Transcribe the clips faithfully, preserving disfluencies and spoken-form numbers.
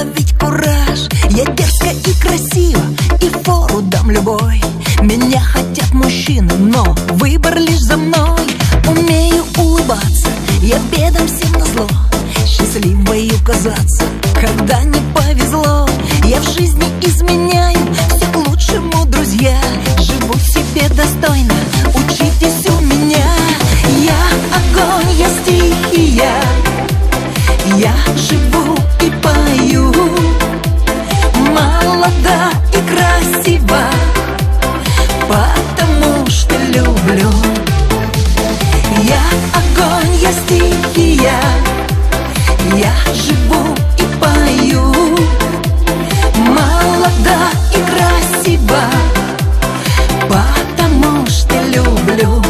ведь кураж. Я дерзко и красиво, и фору дам любой. Меня хотят мужчины, но выбор лишь за мной. Умею улыбаться, я бедам всем назло, счастливой казаться, когда не повезло. Я в жизни изменяю, все к лучшему, друзья. Живу себе достойно, учитесь у меня. Я огонь, я стихия, я живу и пою, молода и красива, потому что люблю. Я огонь, я стихия, я живу и пою, молода и красива, потому что люблю.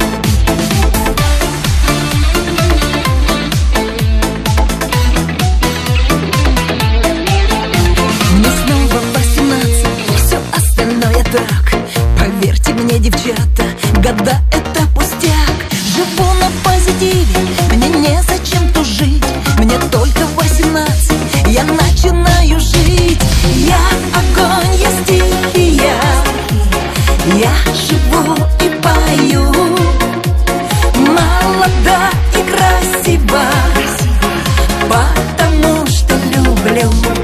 Мне снова восемнадцать, все остальное так. Поверьте мне, девчата, года это пустяк. Живу на позитиве, мне незачем тужить. Мне только восемнадцать, я начинаю жить. Я огонь, я стихия, я живу и пою, молода и красива, потому что люблю.